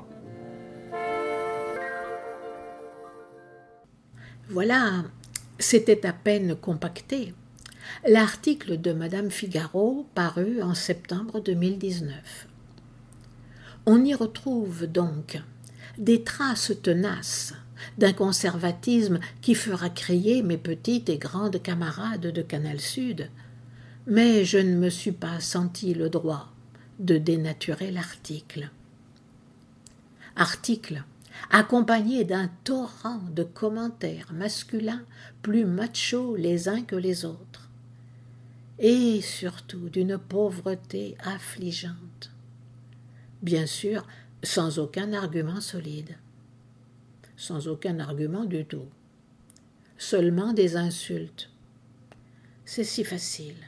Voilà, c'était à peine compacté. L'article de Madame Figaro paru en septembre 2019. On y retrouve donc des traces tenaces d'un conservatisme qui fera crier mes petites et grandes camarades de Canal Sud, mais je ne me suis pas senti le droit de dénaturer l'article. Article accompagné d'un torrent de commentaires masculins plus machos les uns que les autres, et surtout d'une pauvreté affligeante. Bien sûr, sans aucun argument solide, sans aucun argument du tout, seulement des insultes. C'est si facile.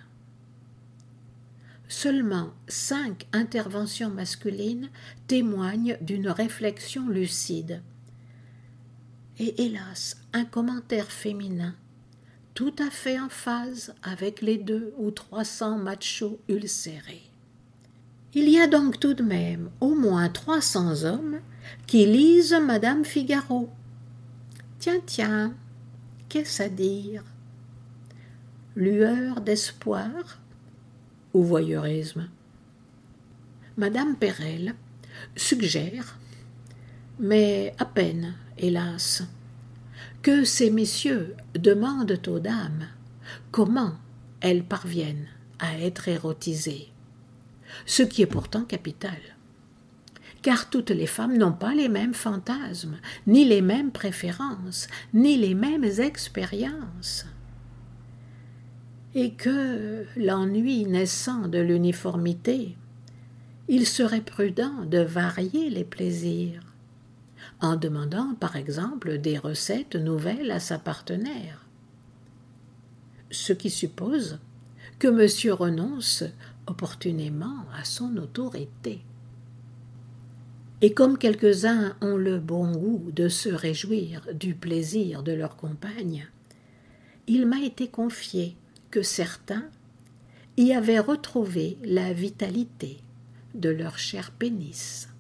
Seulement 5 interventions masculines témoignent d'une réflexion lucide. Et hélas, un commentaire féminin tout à fait en phase avec les 200 ou 300 machos ulcérés. Il y a donc tout de même au moins 300 hommes qui lisent Madame Figaro. Tiens, qu'est-ce à dire? Lueur d'espoir ou voyeurisme? Madame Perel suggère, mais à peine, hélas, que ces messieurs demandent aux dames comment elles parviennent à être érotisées, ce qui est pourtant capital, car toutes les femmes n'ont pas les mêmes fantasmes, ni les mêmes préférences, ni les mêmes expériences, et que, l'ennui naissant de l'uniformité, il serait prudent de varier les plaisirs, en demandant par exemple des recettes nouvelles à sa partenaire, ce qui suppose que monsieur renonce opportunément à son autorité. Et comme quelques-uns ont le bon goût de se réjouir du plaisir de leur compagne, il m'a été confié que certains y avaient retrouvé la vitalité de leur cher pénis.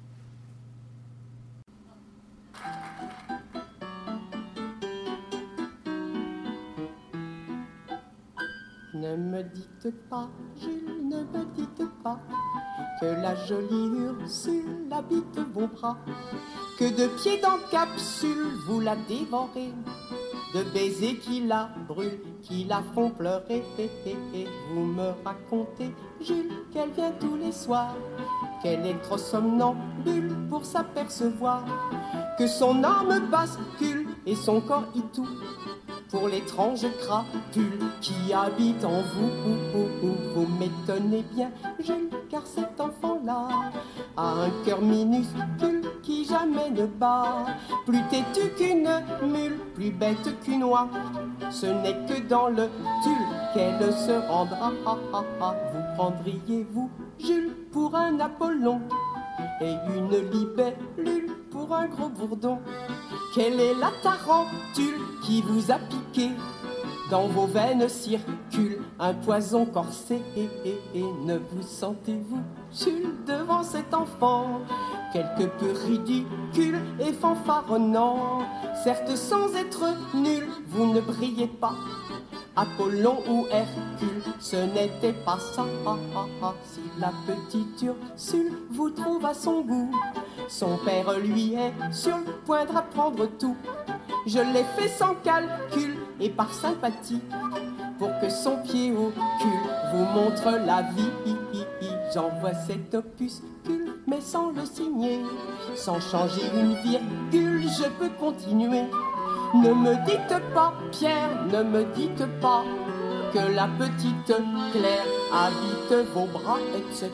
Ne me dites pas, Jules, ne me dites pas que la jolie Ursule habite vos bras, que de pieds dans capsule vous la dévorez, de baisers qui la brûlent, qui la font pleurer. Vous me racontez, Jules, qu'elle vient tous les soirs, qu'elle est trop somnambule pour s'apercevoir que son âme bascule et son corps y tout pour l'étrange crapule qui habite en vous. Vous m'étonnez bien, Jules, car cet enfant-là a un cœur minuscule qui jamais ne bat. Plus têtu qu'une mule, plus bête qu'une oie, ce n'est que dans le tulle qu'elle se rendra. Vous prendriez-vous, Jules, pour un Apollon et une libellule pour un gros bourdon? Quelle est la tarentule qui vous a piqué? Dans vos veines circule un poison corsé. Ne vous sentez-vous, Jules, devant cet enfant quelque peu ridicule et fanfaronnant? Certes sans être nul, vous ne brillez pas. Apollon ou Hercule, ce n'était pas ça. Si la petite Ursule vous trouve à son goût, son père lui est sur le point d'apprendre tout. Je l'ai fait sans calcul et par sympathie, pour que son pied au cul vous montre la vie. J'envoie cet opuscule, mais sans le signer, sans changer une virgule, je peux continuer. Ne me dites pas, Pierre, ne me dites pas que la petite Claire habite vos bras, etc.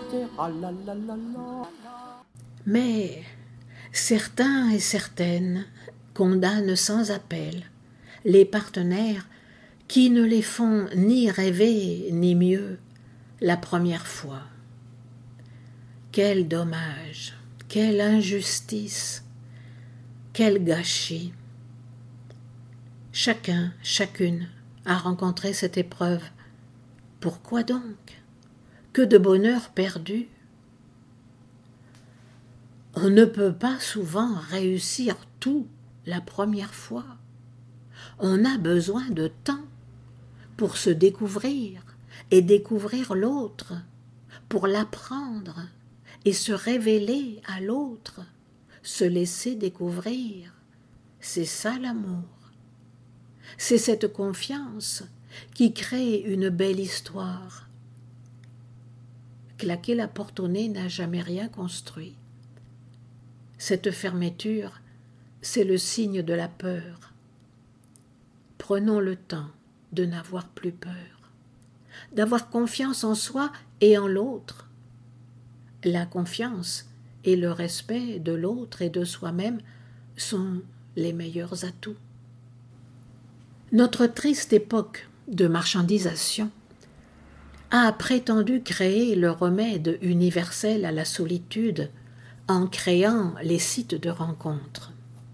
Mais certains et certaines condamnent sans appel les partenaires qui ne les font ni rêver ni mieux la première fois. Quel dommage, quelle injustice, quel gâchis! Chacun, chacune a rencontré cette épreuve. Pourquoi donc? Que de bonheur perdu! On ne peut pas souvent réussir tout la première fois. On a besoin de temps pour se découvrir et découvrir l'autre, pour l'apprendre et se révéler à l'autre, se laisser découvrir. C'est ça l'amour. C'est cette confiance qui crée une belle histoire. Claquer la porte au nez n'a jamais rien construit. Cette fermeture, c'est le signe de la peur. Prenons le temps de n'avoir plus peur, d'avoir confiance en soi et en l'autre. La confiance et le respect de l'autre et de soi-même sont les meilleurs atouts. Notre triste époque de marchandisation a prétendu créer le remède universel à la solitude en créant les sites de rencontres.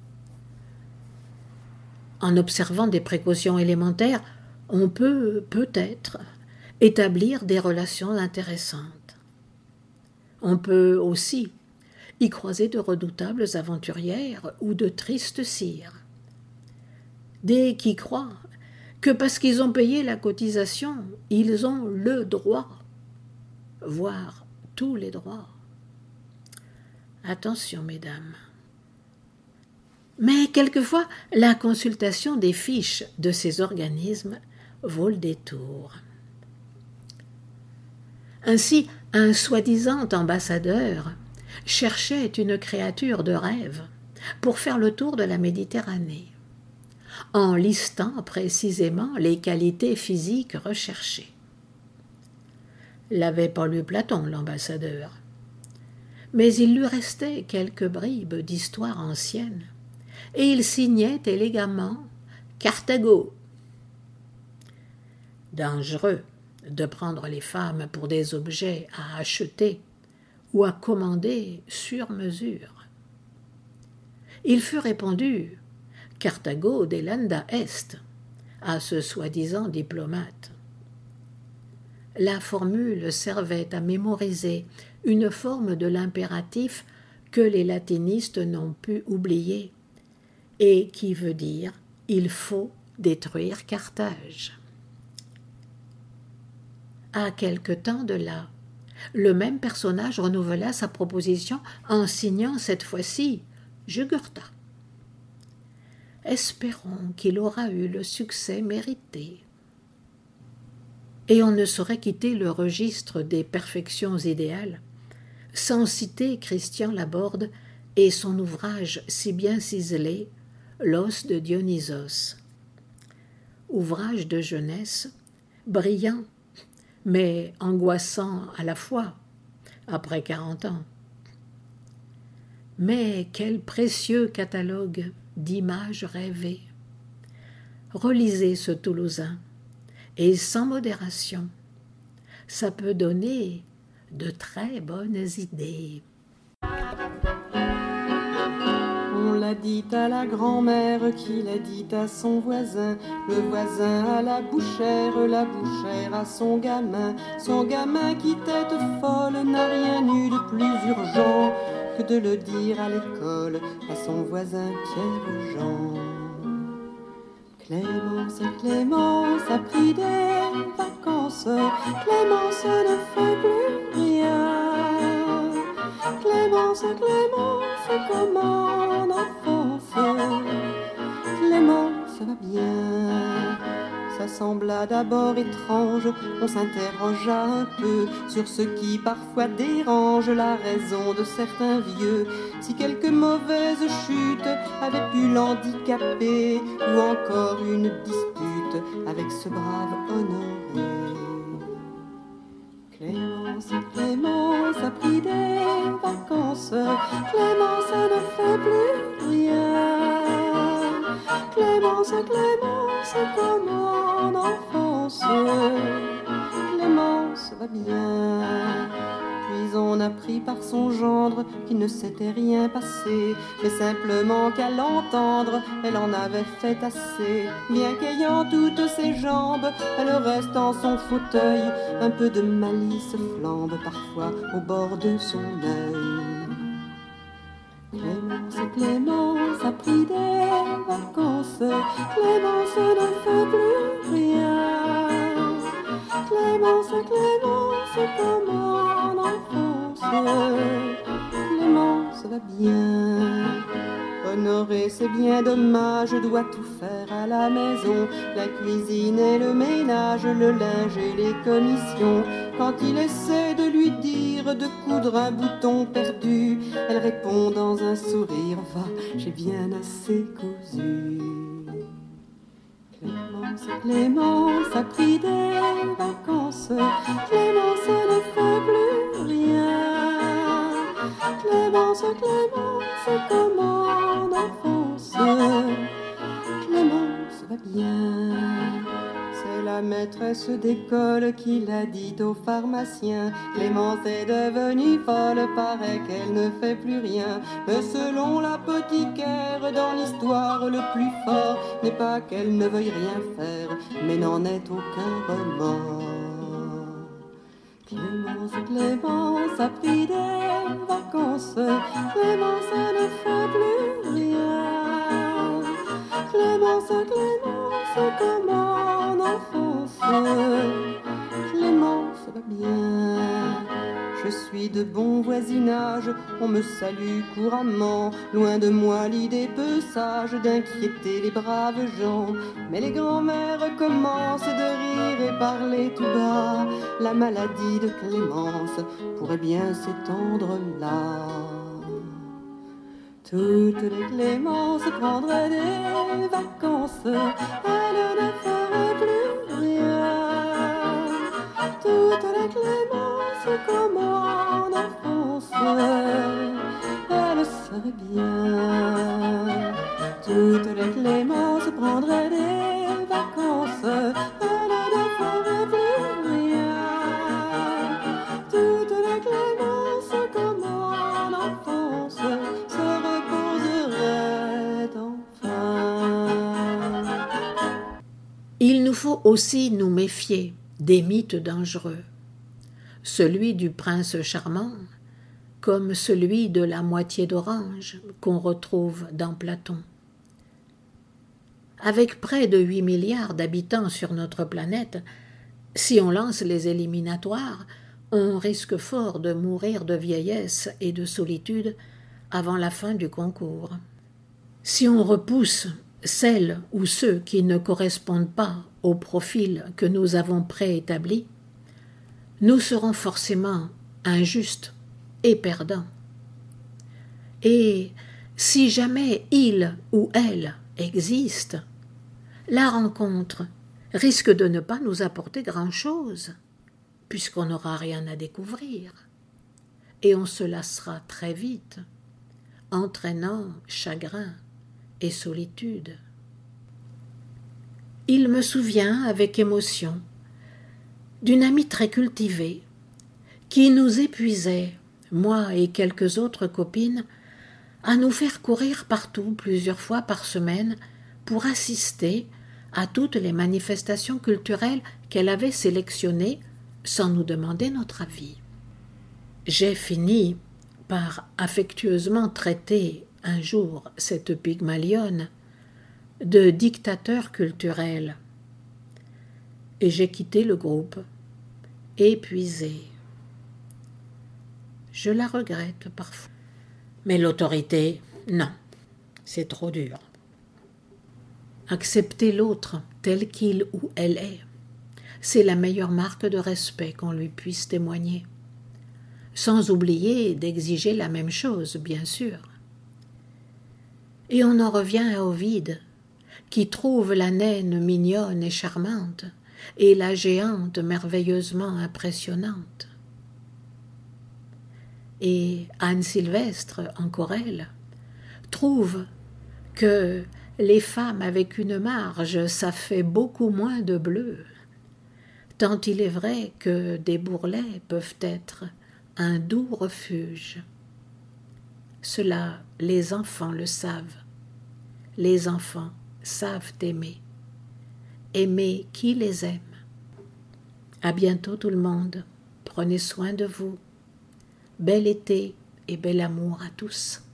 En observant des précautions élémentaires, on peut peut-être établir des relations intéressantes. On peut aussi y croiser de redoutables aventurières ou de tristes cires. Des qui croient que parce qu'ils ont payé la cotisation, ils ont le droit, voire tous les droits. Attention, mesdames. Mais quelquefois, la consultation des fiches de ces organismes vaut le détour. Ainsi, un soi-disant ambassadeur cherchait une créature de rêve pour faire le tour de la Méditerranée, en listant précisément les qualités physiques recherchées. L'avait pas lu Platon, l'ambassadeur, mais il lui restait quelques bribes d'histoire ancienne, et il signait élégamment « Carthago ». Dangereux de prendre les femmes pour des objets à acheter ou à commander sur mesure. Il fut répondu « Carthago delenda est » à ce soi-disant diplomate. La formule servait à mémoriser une forme de l'impératif que les latinistes n'ont pu oublier et qui veut dire « il faut détruire Carthage ». À quelque temps de là, le même personnage renouvela sa proposition en signant cette fois-ci « Jugurtha ». Espérons qu'il aura eu le succès mérité. Et on ne saurait quitter le registre des perfections idéales sans citer Christian Laborde et son ouvrage si bien ciselé, L'os de Dionysos. Ouvrage de jeunesse, brillant, mais angoissant à la fois, après 40 ans. Mais quel précieux catalogue d'images rêvées. Relisez ce Toulousain, et sans modération, ça peut donner de très bonnes idées. On l'a dit à la grand-mère qui l'a dit à son voisin, le voisin à la bouchère à son gamin qui tête folle n'a rien eu de plus urgent que de le dire à l'école à son voisin Pierre-Jean. Clémence a pris des vacances, Clémence ne fait plus rien. Clémence, comment en enfance, Clémence va bien. Ça sembla d'abord étrange, on s'interrogea un peu sur ce qui parfois dérange la raison de certains vieux, si quelque mauvaise chute avait pu l'handicaper, ou encore une dispute avec ce brave Honoré. Clémence a pris des vacances, Clémence ne fait plus rien. Clémence, comme en enfance, Clémence va bien. Puis on apprit par son gendre qu'il ne s'était rien passé, mais simplement qu'à l'entendre, elle en avait fait assez. Bien qu'ayant toutes ses jambes, elle reste en son fauteuil, un peu de malice flambe parfois au bord de son œil. Clémence a pris des vacances, Clémence ne fait plus rien. Clémence, comment en enfance, Clémence va bien. Honoré, c'est bien dommage, je dois tout faire à la maison, la cuisine et le ménage, le linge et les commissions. Quand il essaie de lui dire de coudre un bouton perdu, elle répond dans un sourire, va, j'ai bien assez cousu. Clémence a pris des vacances, Clémence ne fait plus rien. Clémence, comment en enfance, Clémence va bien. C'est la maîtresse d'école qui l'a dit au pharmacien. Clémence est devenue folle, paraît qu'elle ne fait plus rien. Mais selon l'apothicaire, dans l'histoire le plus fort n'est pas qu'elle ne veuille rien faire, mais n'en ait aucun remords. Clémence a pris des vacances, Clémence ne fait plus rien. Clémence, comment en enfance, Clémence va bien. Je suis de bon voisinage, on me salue couramment. Loin de moi l'idée peu sage d'inquiéter les braves gens. Mais les grands-mères commencent de rire et parler tout bas. La maladie de Clémence pourrait bien s'étendre là. Toutes les Clémences prendraient des vacances, elles ne feraient plus rien. Toutes les Clémences comme en enfance, elles seraient bien. Toutes les Clémences prendraient des vacances, elles ne feraient plus rien. Toutes les Clémences comme en enfance se reposeraient enfin. Il nous faut aussi nous méfier des mythes dangereux, celui du prince charmant, comme celui de la moitié d'orange qu'on retrouve dans Platon. Avec près de 8 milliards d'habitants sur notre planète, si on lance les éliminatoires, on risque fort de mourir de vieillesse et de solitude avant la fin du concours. Si on repousse celles ou ceux qui ne correspondent pas au profil que nous avons préétabli, nous serons forcément injustes et perdants. Et si jamais il ou elle existe, la rencontre risque de ne pas nous apporter grand-chose, puisqu'on n'aura rien à découvrir, et on se lassera très vite, entraînant chagrin et solitude. Il me souvient avec émotion d'une amie très cultivée qui nous épuisait, moi et quelques autres copines, à nous faire courir partout plusieurs fois par semaine pour assister à toutes les manifestations culturelles qu'elle avait sélectionnées sans nous demander notre avis. J'ai fini par affectueusement traiter un jour cette Pygmalion de dictateur culturel, et j'ai quitté le groupe, épuisé. Je la regrette parfois. Mais l'autorité, non, c'est trop dur. Accepter l'autre tel qu'il ou elle est, c'est la meilleure marque de respect qu'on lui puisse témoigner, sans oublier d'exiger la même chose, bien sûr. Et on en revient à Ovide, qui trouve la naine mignonne et charmante, et la géante merveilleusement impressionnante. Et Anne Sylvestre, encore elle, trouve que les femmes avec une marge, ça fait beaucoup moins de bleu, tant il est vrai que des bourrelets peuvent être un doux refuge. Cela, les enfants le savent. Les enfants savent aimer. Aimer qui les aime. À bientôt tout le monde. Prenez soin de vous. Bel été et bel amour à tous.